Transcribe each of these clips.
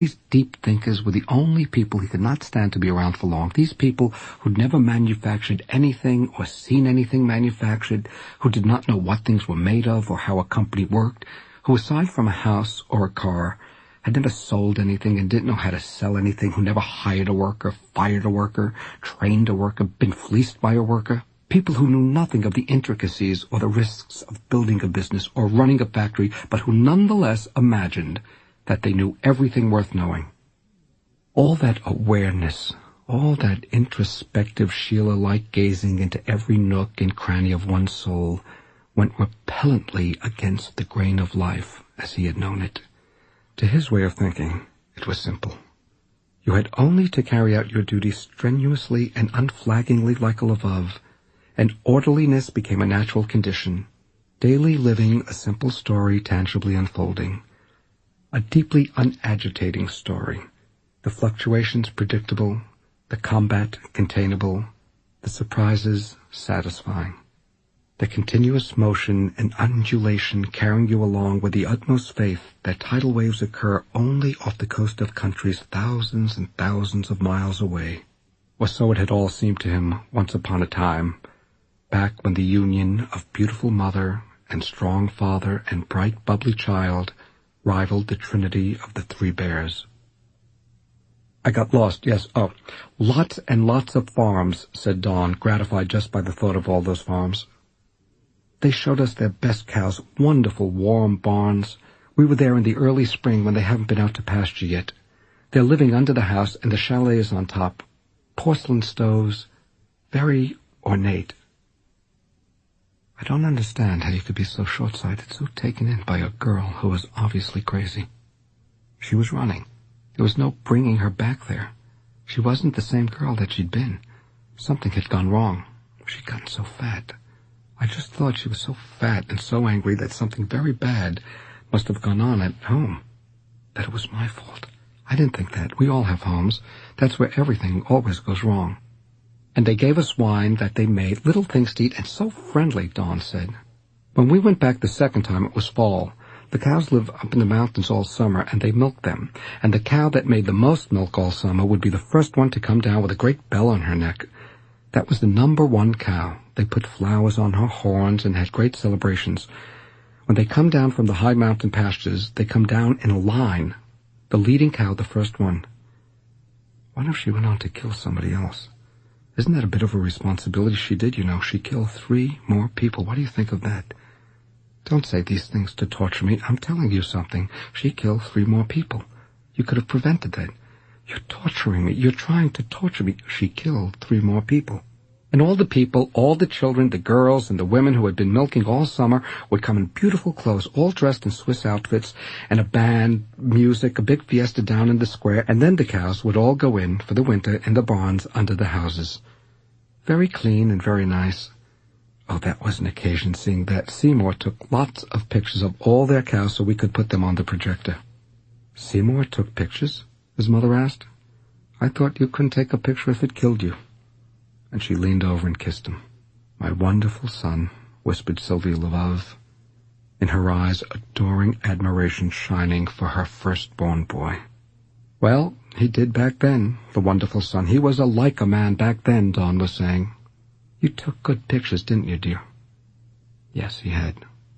These deep thinkers were the only people he could not stand to be around for long. These people who'd never manufactured anything or seen anything manufactured, who did not know what things were made of or how a company worked, who, aside from a house or a car, had never sold anything and didn't know how to sell anything, who never hired a worker, fired a worker, trained a worker, been fleeced by a worker. People who knew nothing of the intricacies or the risks of building a business or running a factory, but who nonetheless imagined that they knew everything worth knowing. All that awareness, all that introspective Sheila-like gazing into every nook and cranny of one's soul went repellently against the grain of life as he had known it. To his way of thinking, it was simple. You had only to carry out your duty strenuously and unflaggingly like a Lvov, and orderliness became a natural condition, daily living a simple story tangibly unfolding. A deeply unagitating story, the fluctuations predictable, the combat containable, the surprises satisfying, the continuous motion and undulation carrying you along with the utmost faith that tidal waves occur only off the coast of countries thousands and thousands of miles away. Or so it had all seemed to him once upon a time, back when the union of beautiful mother and strong father and bright bubbly child rivaled the trinity of the Three Bears. I got lost, yes. Oh, lots and lots of farms, said Dawn, gratified just by the thought of all those farms. They showed us their best cows, wonderful warm barns. We were there in the early spring when they haven't been out to pasture yet. They're living under the house and the chalet is on top. Porcelain stoves, very ornate. I don't understand how you could be so short-sighted, so taken in by a girl who was obviously crazy. She was running. There was no bringing her back there. She wasn't the same girl that she'd been. Something had gone wrong. She'd gotten so fat. I just thought she was so fat and so angry that something very bad must have gone on at home. That it was my fault. I didn't think that. We all have homes. That's where everything always goes wrong. And they gave us wine that they made, little things to eat, and so friendly, Dawn said. When we went back the second time, it was fall. The cows live up in the mountains all summer, and they milk them. And the cow that made the most milk all summer would be the first one to come down with a great bell on her neck. That was the number one cow. They put flowers on her horns and had great celebrations. When they come down from the high mountain pastures, they come down in a line. The leading cow, the first one. What if she went on to kill somebody else? Isn't that a bit of a responsibility? She did, you know. She killed 3 more people. What do you think of that? Don't say these things to torture me. I'm telling you something. She killed 3 more people. You could have prevented that. You're torturing me. You're trying to torture me. She killed 3 more people. And all the people, all the children, the girls, and the women who had been milking all summer would come in beautiful clothes, all dressed in Swiss outfits, and a band, music, a big fiesta down in the square, and then the cows would all go in for the winter in the barns under the houses. Very clean and very nice. Oh, that was an occasion, seeing that. Seymour took lots of pictures of all their cows so we could put them on the projector. Seymour took pictures? His mother asked. I thought you couldn't take a picture if it killed you. And she leaned over and kissed him. My wonderful son, whispered Sylvia Lvov, in her eyes adoring admiration shining for her firstborn boy. Well, he did back then, the wonderful son. He was like a man back then, Dawn was saying. You took good pictures, didn't you, dear? Yes, he had.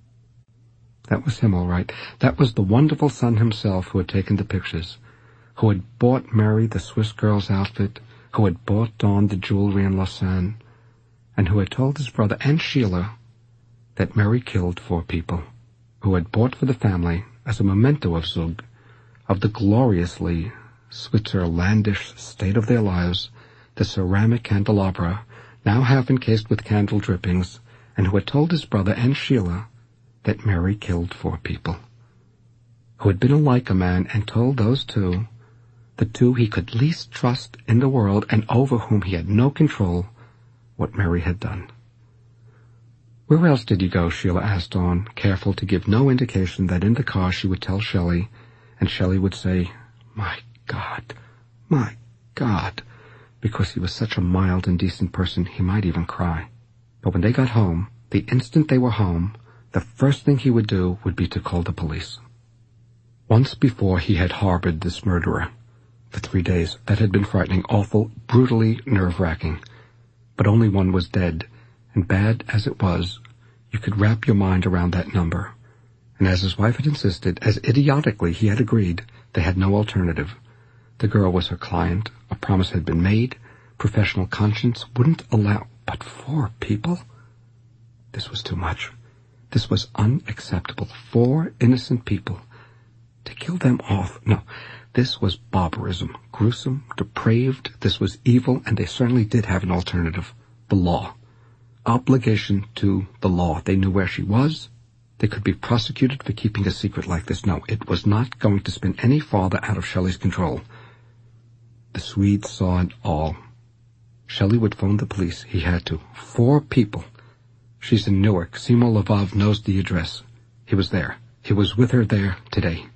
That was him, all right. That was the wonderful son himself who had taken the pictures, who had bought Mary the Swiss girl's outfit, who had bought Dawn the jewelry in Lausanne, and who had told his brother and Sheila that Mary killed 4 people, who had bought for the family, as a memento of Zug, of the gloriously Switzerlandish state of their lives, the ceramic candelabra, now half encased with candle drippings, and who had told his brother and Sheila that Mary killed 4 people, who had been a Leica man and told those 2, the 2 he could least trust in the world and over whom he had no control, what Mary had done. Where else did you go? Sheila asked Dawn, careful to give no indication that in the car she would tell Shelley, and Shelley would say, my God, because he was such a mild and decent person he might even cry. But when they got home, the instant they were home, the first thing he would do would be to call the police. Once before he had harbored this murderer. For 3 days, that had been frightening, awful, brutally nerve-wracking. But only one was dead, and bad as it was, you could wrap your mind around that number. And as his wife had insisted, as idiotically he had agreed, they had no alternative. The girl was her client, a promise had been made, professional conscience wouldn't allow, but 4 people? This was too much. This was unacceptable. 4 innocent people. To kill them off, no. This was barbarism, gruesome, depraved. This was evil, and they certainly did have an alternative. The law. Obligation to the law. They knew where she was. They could be prosecuted for keeping a secret like this. No, it was not going to spin any farther out of Shelley's control. The Swede saw it all. Shelley would phone the police. He had to. 4 people. She's in Newark. Seymour Lvov knows the address. He was there. He was with her there today.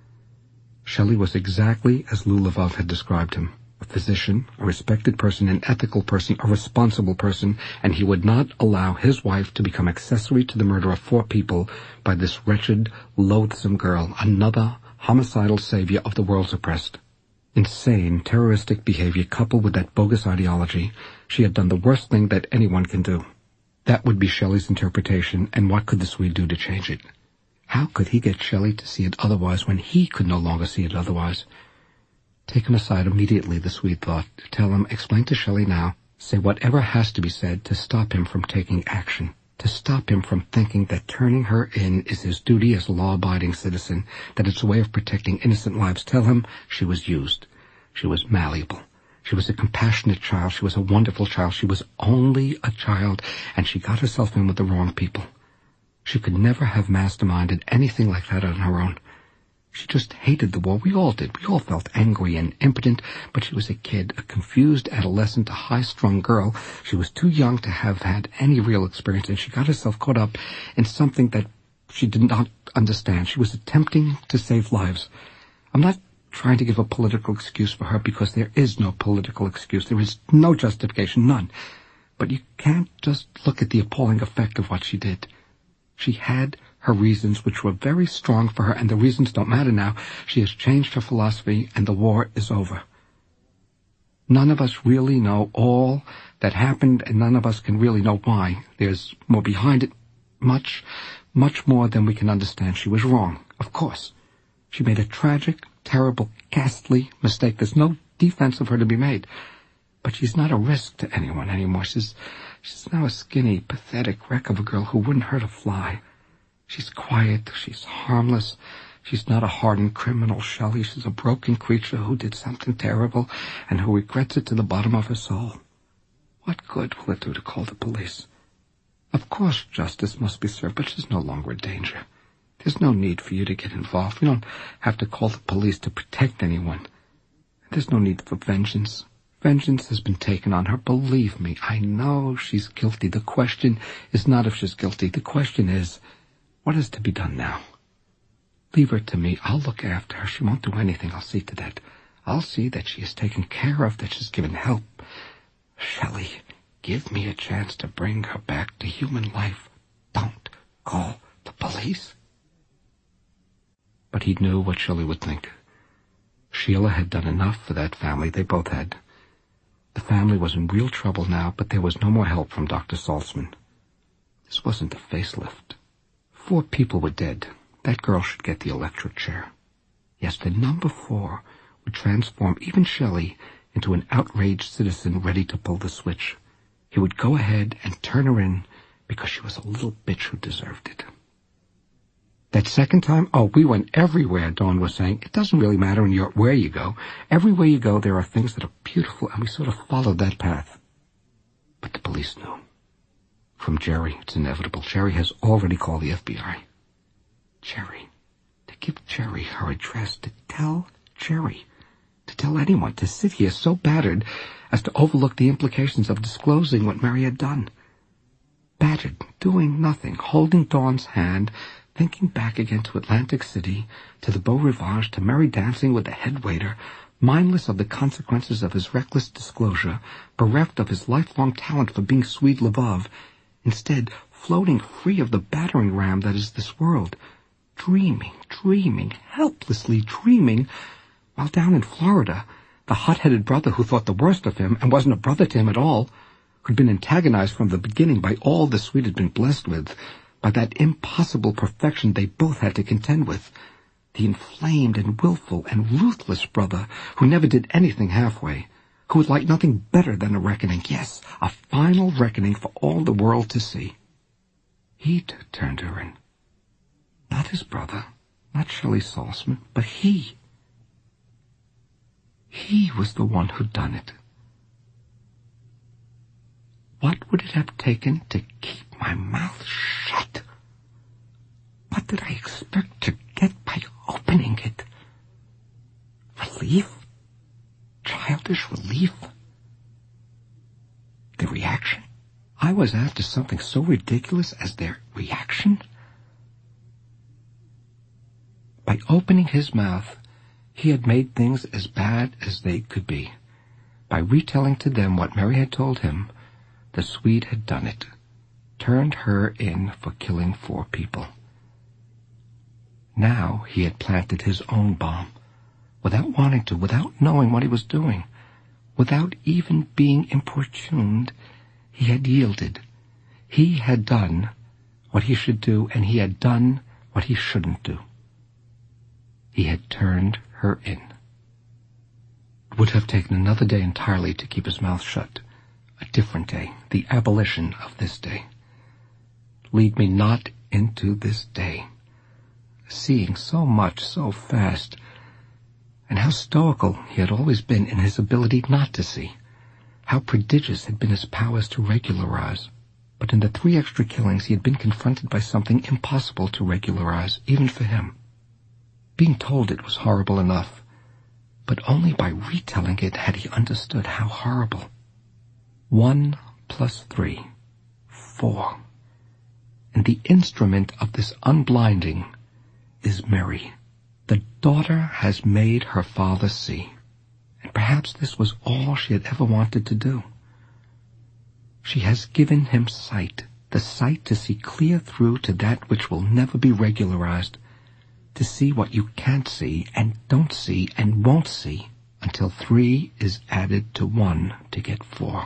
Shelley was exactly as Lou Lvov had described him. A physician, a respected person, an ethical person, a responsible person, and he would not allow his wife to become accessory to the murder of 4 people by this wretched, loathsome girl, another homicidal savior of the world's oppressed. Insane, terroristic behavior coupled with that bogus ideology, she had done the worst thing that anyone can do. That would be Shelley's interpretation, and what could the Swede do to change it? How could he get Shelley to see it otherwise when he could no longer see it otherwise? Take him aside immediately, the Swede thought. Tell him, explain to Shelley now, say whatever has to be said to stop him from taking action, to stop him from thinking that turning her in is his duty as a law-abiding citizen, that it's a way of protecting innocent lives. Tell him she was used. She was malleable. She was a compassionate child. She was a wonderful child. She was only a child, and she got herself in with the wrong people. She could never have masterminded anything like that on her own. She just hated the war. We all did. We all felt angry and impotent, but she was a kid, a confused adolescent, a high-strung girl. She was too young to have had any real experience, and she got herself caught up in something that she did not understand. She was attempting to save lives. I'm not trying to give a political excuse for her, because there is no political excuse. There is no justification, none. But you can't just look at the appalling effect of what she did. She had her reasons, which were very strong for her, and the reasons don't matter now. She has changed her philosophy, and the war is over. None of us really know all that happened, and none of us can really know why. There's more behind it, much, much more than we can understand. She was wrong, of course. She made a tragic, terrible, ghastly mistake. There's no defense of her to be made. But she's not a risk to anyone anymore. She's now a skinny, pathetic wreck of a girl who wouldn't hurt a fly. She's quiet. She's harmless. She's not a hardened criminal, Shelley. She's a broken creature who did something terrible and who regrets it to the bottom of her soul. What good will it do to call the police? Of course justice must be served, but she's no longer a danger. There's no need for you to get involved. You don't have to call the police to protect anyone. There's no need for vengeance. Vengeance has been taken on her. Believe me, I know she's guilty. The question is not if she's guilty. The question is, what is to be done now? Leave her to me. I'll look after her. She won't do anything. I'll see to that. I'll see that she is taken care of, that she's given help. Shelley, give me a chance to bring her back to human life. Don't call the police. But he knew what Shelley would think. Sheila had done enough for that family. They both had. The family was in real trouble now, but there was no more help from Dr. Saltzman. This wasn't a facelift. 4 people were dead. That girl should get the electric chair. Yes, the number 4 would transform even Shelley into an outraged citizen ready to pull the switch. He would go ahead and turn her in because she was a little bitch who deserved it. That second time, we went everywhere, Dawn was saying. It doesn't really matter where you go. Everywhere you go, there are things that are beautiful, and we sort of followed that path. But the police knew. From Jerry, it's inevitable. Jerry has already called the FBI. Jerry. To give Jerry her address, to tell Jerry, to tell anyone, to sit here so battered as to overlook the implications of disclosing what Mary had done. Battered, doing nothing, holding Dawn's hand, thinking back again to Atlantic City, to the Beau Rivage, to Mary dancing with the head waiter, mindless of the consequences of his reckless disclosure, bereft of his lifelong talent for being Swede Lvov, instead floating free of the battering ram that is this world. dreaming, helplessly dreaming, while down in Florida, the hot-headed brother who thought the worst of him and wasn't a brother to him at all, who'd been antagonized from the beginning by all the Swede had been blessed with, by that impossible perfection they both had to contend with, the inflamed and willful and ruthless brother who never did anything halfway, who would like nothing better than a reckoning, yes, a final reckoning for all the world to see. He'd turned her in. Not his brother, not Shelley Salzman, but he. He was the one who'd done it. What would it have taken to keep my mouth shut? What did I expect to get by opening it? Relief? Childish relief? The reaction? I was after something so ridiculous as their reaction? By opening his mouth, he had made things as bad as they could be. By retelling to them what Mary had told him, the Swede had done it, turned her in for killing 4 people. Now he had planted his own bomb, without wanting to, without knowing what he was doing, without even being importuned. He had yielded. He had done what he should do, and he had done what he shouldn't do. He had turned her in. It would have taken another day entirely to keep his mouth shut. A different day, the abolition of this day. Lead me not into this day. Seeing so much so fast, and how stoical he had always been in his ability not to see. How prodigious had been his powers to regularize. But in the 3 extra killings he had been confronted by something impossible to regularize, even for him. Being told it was horrible enough, but only by retelling it had he understood how horrible. 1 + 3, 4. And the instrument of this unblinding is Mary. The daughter has made her father see. And perhaps this was all she had ever wanted to do. She has given him sight, the sight to see clear through to that which will never be regularized, to see what you can't see and don't see and won't see until 3 is added to 1 to get 4.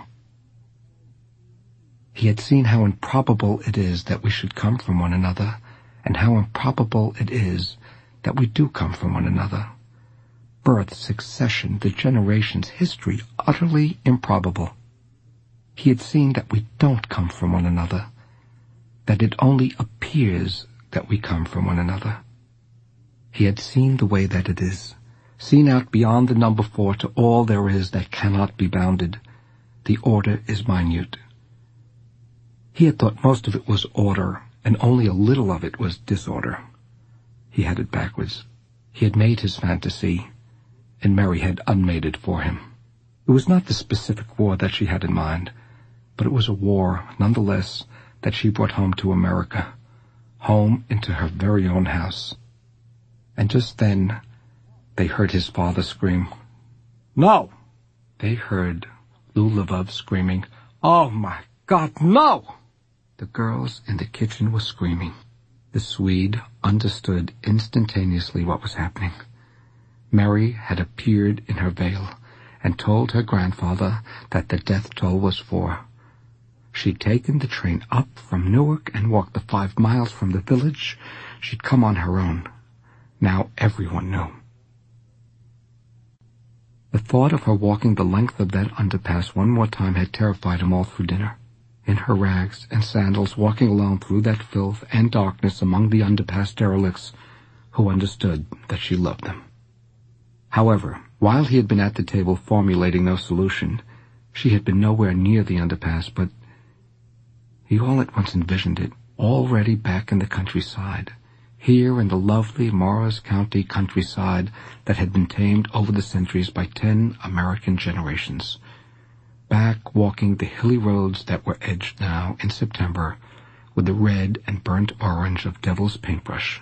He had seen how improbable it is that we should come from one another, and how improbable it is that we do come from one another. Birth, succession, the generations, history, utterly improbable. He had seen that we don't come from one another, that it only appears that we come from one another. He had seen the way that it is, seen out beyond the number 4 to all there is that cannot be bounded. The order is minute. He had thought most of it was order, and only a little of it was disorder. He had it backwards. He had made his fantasy, and Mary had unmade it for him. It was not the specific war that she had in mind, but it was a war, nonetheless, that she brought home to America, home into her very own house. And just then, they heard his father scream, "No!" They heard Lou Lvov screaming, "Oh my God, no!" The girls in the kitchen were screaming. The Swede understood instantaneously what was happening. Mary had appeared in her veil and told her grandfather that the death toll was 4. She'd taken the train up from Newark and walked the 5 miles from the village. She'd come on her own. Now everyone knew. The thought of her walking the length of that underpass one more time had terrified him all through dinner. In her rags and sandals, walking alone through that filth and darkness among the underpass derelicts who understood that she loved them. However, while he had been at the table formulating no solution, she had been nowhere near the underpass, but he all at once envisioned it, already back in the countryside, here in the lovely Morris County countryside that had been tamed over the centuries by 10 American generations. Back walking the hilly roads that were edged now, in September, with the red and burnt orange of Devil's paintbrush,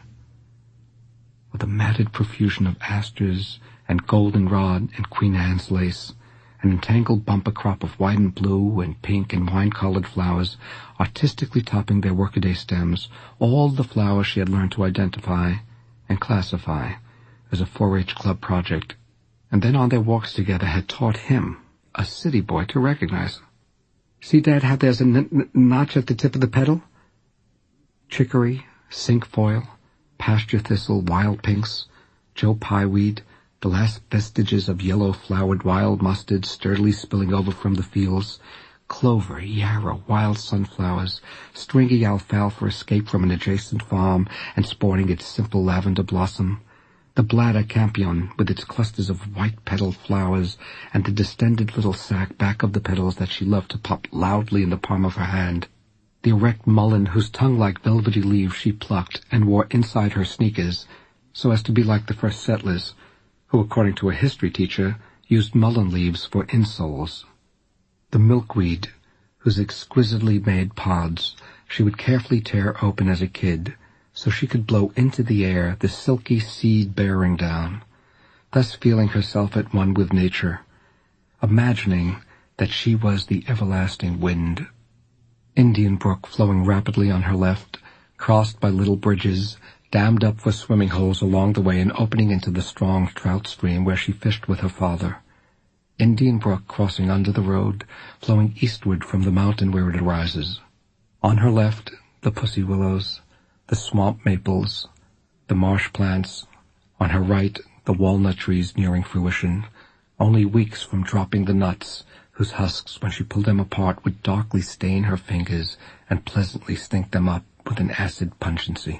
with a matted profusion of asters and goldenrod and Queen Anne's lace, an entangled bumper crop of white and blue and pink and wine-colored flowers artistically topping their workaday stems, all the flowers she had learned to identify and classify as a 4-H club project, and then on their walks together had taught him, a city boy, to recognize. See, Dad, how there's a notch at the tip of the petal? Chicory, cinquefoil, pasture thistle, wild pinks, Joe Pyeweed, the last vestiges of yellow-flowered wild mustard sturdily spilling over from the fields, clover, yarrow, wild sunflowers, stringy alfalfa escaped from an adjacent farm and sporting its simple lavender blossom, the bladder campion with its clusters of white-petaled flowers, and the distended little sack back of the petals that she loved to pop loudly in the palm of her hand, the erect mullein whose tongue-like velvety leaves she plucked and wore inside her sneakers, so as to be like the first settlers, who, according to a history teacher, used mullein leaves for insoles. The milkweed, whose exquisitely made pods she would carefully tear open as a kid, so she could blow into the air the silky seed-bearing down, thus feeling herself at one with nature, imagining that she was the everlasting wind. Indian Brook flowing rapidly on her left, crossed by little bridges, dammed up for swimming holes along the way and opening into the strong trout stream where she fished with her father. Indian Brook crossing under the road, flowing eastward from the mountain where it arises. On her left, the pussy willows, the swamp maples, the marsh plants. On her right, the walnut trees nearing fruition, only weeks from dropping the nuts, whose husks, when she pulled them apart, would darkly stain her fingers and pleasantly stink them up with an acid pungency.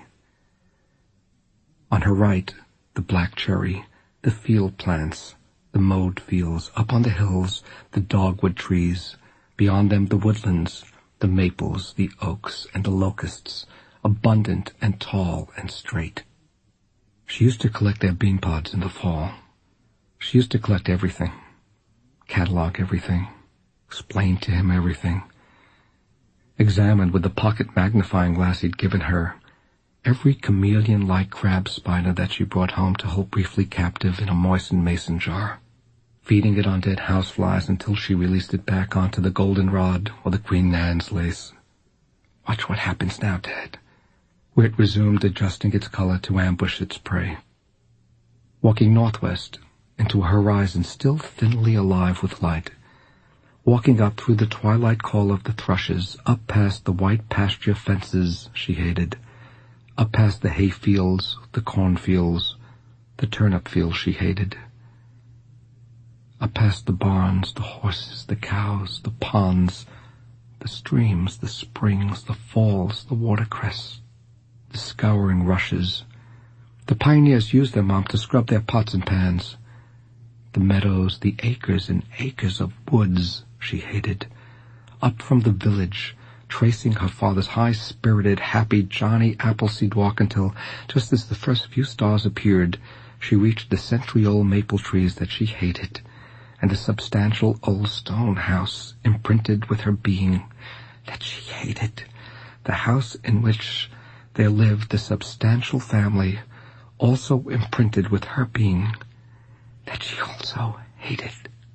On her right, the black cherry, the field plants, the mowed fields, up on the hills, the dogwood trees, beyond them the woodlands, the maples, the oaks, and the locusts, abundant and tall and straight. She used to collect their bean pods in the fall. She used to collect everything, catalog everything, explain to him everything, examine with the pocket magnifying glass he'd given her every chameleon-like crab spider that she brought home to hold briefly captive in a moistened mason jar, feeding it on dead houseflies until she released it back onto the goldenrod or the Queen Anne's lace. Watch what happens now, Dad, where it resumed adjusting its color to ambush its prey. Walking northwest into a horizon still thinly alive with light, walking up through the twilight call of the thrushes, up past the white pasture fences she hated, up past the hay fields, the cornfields, the turnip fields she hated, up past the barns, the horses, the cows, the ponds, the streams, the springs, the falls, the watercress, the scouring rushes. The pioneers used their mom to scrub their pots and pans. The meadows, the acres and acres of woods she hated. Up from the village, tracing her father's high-spirited, happy Johnny Appleseed walk until, just as the first few stars appeared, she reached the century-old maple trees that she hated, and the substantial old stone house imprinted with her being that she hated, the house in which there lived the substantial family, also imprinted with her being that she also hated.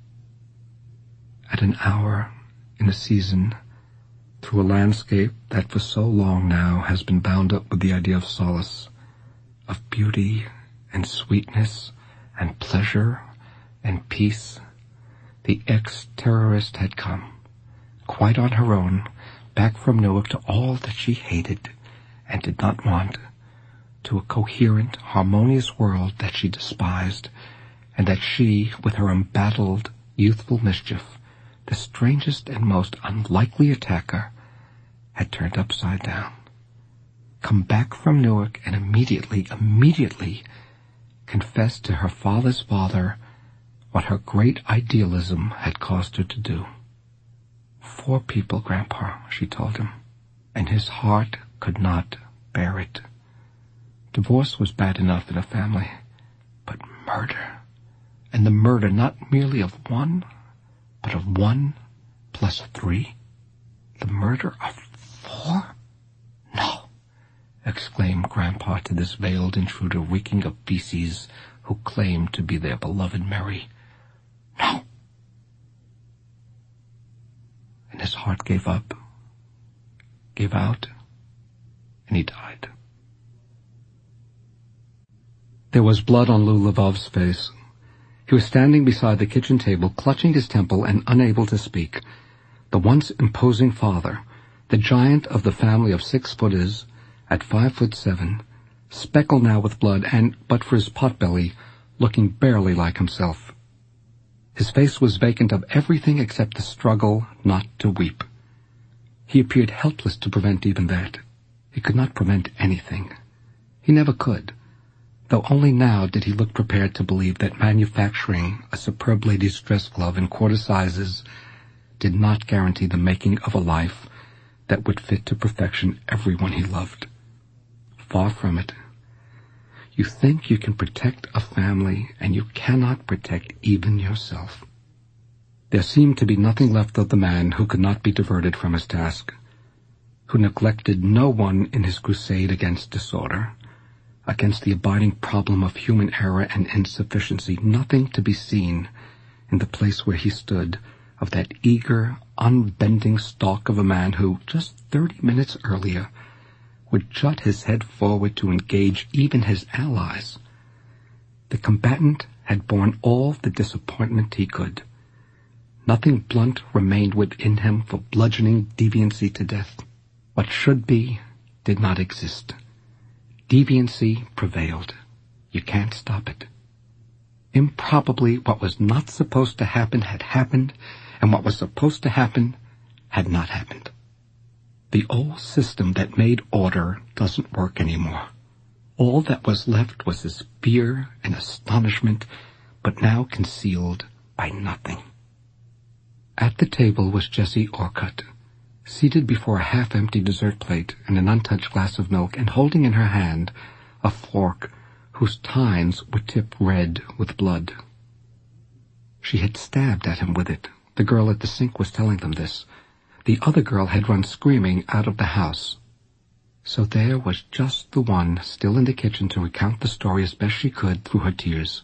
At an hour, in a season, through a landscape that for so long now has been bound up with the idea of solace, of beauty and sweetness and pleasure and peace, the ex-terrorist had come, quite on her own, back from Newark to all that she hated and did not want, to a coherent, harmonious world that she despised, and that she, with her embattled, youthful mischief, the strangest and most unlikely attacker, had turned upside down. Come back from Newark and immediately confessed to her father's father what her great idealism had caused her to do. 4 people, Grandpa, she told him, and his heart could not bear it. Divorce was bad enough in a family, but murder, and the murder not merely of one, but of 1 plus 3, the murder of 4? No, exclaimed Grandpa to this veiled intruder reeking of feces who claimed to be their beloved Mary. No, heart gave up, gave out, and he died. There was blood on Lou Lvov's face. He was standing beside the kitchen table, clutching his temple and unable to speak. The once imposing father, the giant of the family of 6-footers, at 5'7", speckled now with blood and, but for his potbelly, looking barely like himself. His face was vacant of everything except the struggle not to weep. He appeared helpless to prevent even that. He could not prevent anything. He never could, though only now did he look prepared to believe that manufacturing a superb lady's dress glove in quarter sizes did not guarantee the making of a life that would fit to perfection everyone he loved. Far from it. You think you can protect a family, and you cannot protect even yourself. There seemed to be nothing left of the man who could not be diverted from his task, who neglected no one in his crusade against disorder, against the abiding problem of human error and insufficiency, nothing to be seen in the place where he stood of that eager, unbending stalk of a man who, just 30 minutes earlier, would jut his head forward to engage even his allies. The combatant had borne all the disappointment he could. Nothing blunt remained within him for bludgeoning deviancy to death. What should be did not exist. Deviancy prevailed. You can't stop it. Improbably, what was not supposed to happen had happened, and what was supposed to happen had not happened. The old system that made order doesn't work anymore. All that was left was his fear and astonishment, but now concealed by nothing. At the table was Jessie Orcutt, seated before a half-empty dessert plate and an untouched glass of milk, and holding in her hand a fork whose tines were tipped red with blood. She had stabbed at him with it. The girl at the sink was telling them this. The other girl had run screaming out of the house. So there was just the one still in the kitchen to recount the story as best she could through her tears.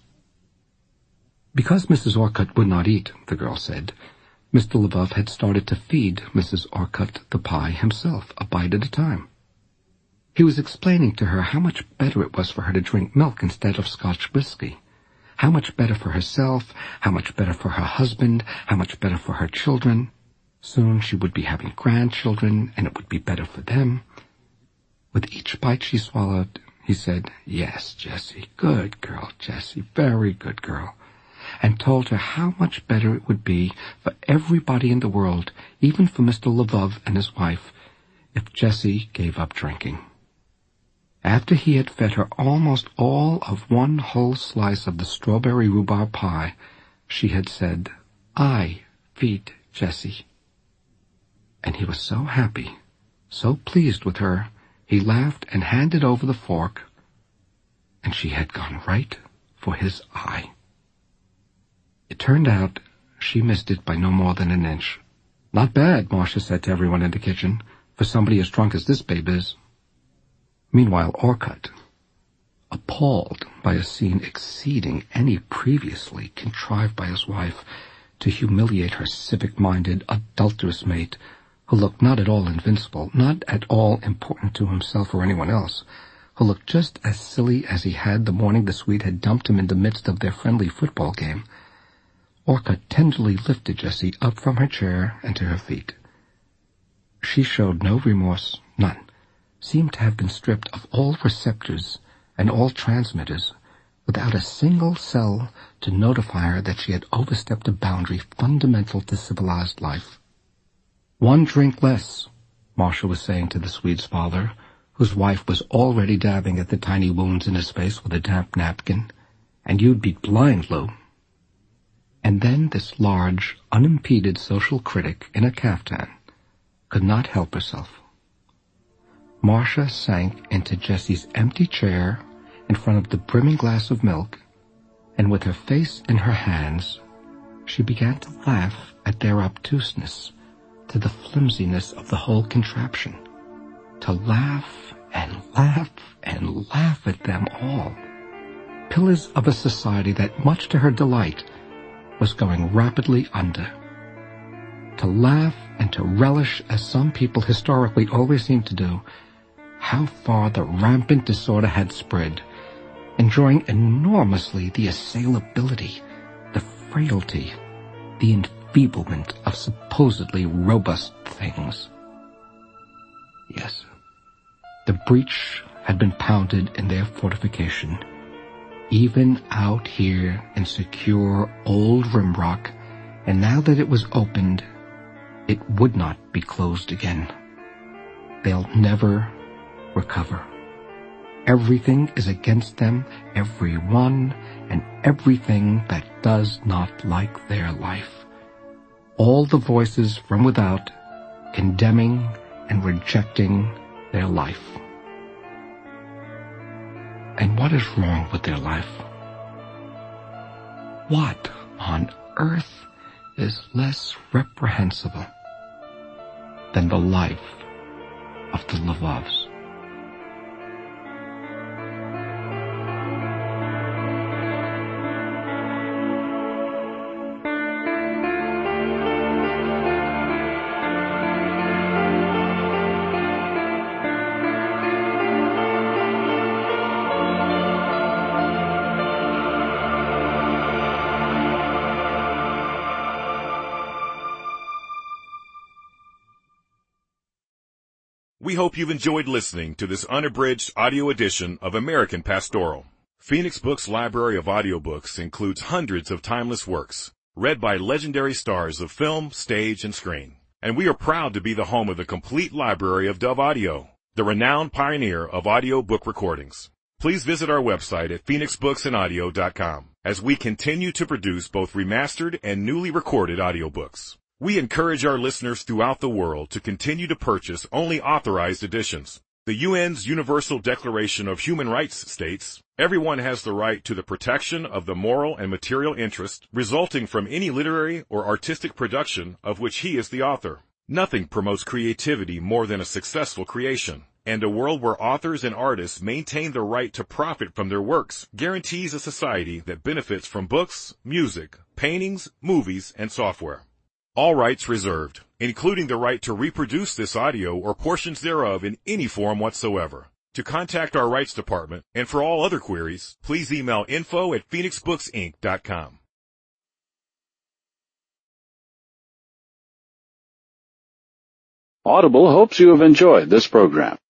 Because Mrs. Orcutt would not eat, the girl said, Mr. Lvov had started to feed Mrs. Orcutt the pie himself, a bite at a time. He was explaining to her how much better it was for her to drink milk instead of Scotch whiskey. How much better for herself, how much better for her husband, how much better for her children. Soon she would be having grandchildren, and it would be better for them. With each bite she swallowed, he said, "Yes, Jessie, good girl, Jessie, very good girl," and told her how much better it would be for everybody in the world, even for Mr. Lvov and his wife, if Jessie gave up drinking. After he had fed her almost all of one whole slice of the strawberry rhubarb pie, she had said, "I feed Jessie." And he was so happy, so pleased with her, he laughed and handed over the fork, and she had gone right for his eye. It turned out she missed it by no more than an inch. "Not bad," Marcia said to everyone in the kitchen, "for somebody as drunk as this babe is." Meanwhile, Orcutt, appalled by a scene exceeding any previously contrived by his wife to humiliate her civic-minded, adulterous mate, who looked not at all invincible, not at all important to himself or anyone else, who looked just as silly as he had the morning the Swede had dumped him in the midst of their friendly football game, Orcutt tenderly lifted Jessie up from her chair and to her feet. She showed no remorse, none, seemed to have been stripped of all receptors and all transmitters, without a single cell to notify her that she had overstepped a boundary fundamental to civilized life. "One drink less," Marcia was saying to the Swede's father, whose wife was already dabbing at the tiny wounds in his face with a damp napkin, "and you'd be blind, Lou." And then this large, unimpeded social critic in a caftan could not help herself. Marcia sank into Jessie's empty chair in front of the brimming glass of milk, and with her face in her hands, she began to laugh at their obtuseness, to the flimsiness of the whole contraption, to laugh and laugh and laugh at them all, pillars of a society that, much to her delight, was going rapidly under. to laugh and to relish, as some people historically always seem to do, how far the rampant disorder had spread, enjoying enormously the assailability, the frailty, the enfeeblement of supposedly robust things. Yes, the breach had been pounded in their fortification. Even out here in secure old Rimrock, and now that it was opened, it would not be closed again. They'll never recover. Everything is against them, everyone, and everything that does not like their life. All the voices from without, condemning and rejecting their life. And what is wrong with their life? What on earth is less reprehensible than the life of the Lvovs? We hope you've enjoyed listening to this unabridged audio edition of American Pastoral. Phoenix Books' library of audiobooks includes hundreds of timeless works, read by legendary stars of film, stage, and screen. And we are proud to be the home of the complete library of Dove Audio, the renowned pioneer of audio book recordings. Please visit our website at phoenixbooksandaudio.com as we continue to produce both remastered and newly recorded audiobooks. We encourage our listeners throughout the world to continue to purchase only authorized editions. The UN's Universal Declaration of Human Rights states, everyone has the right to the protection of the moral and material interest resulting from any literary or artistic production of which he is the author. Nothing promotes creativity more than a successful creation, and a world where authors and artists maintain the right to profit from their works guarantees a society that benefits from books, music, paintings, movies, and software. All rights reserved, including the right to reproduce this audio or portions thereof in any form whatsoever. To contact our rights department, and for all other queries, please email info@phoenixbooksinc.com. Audible hopes you have enjoyed this program.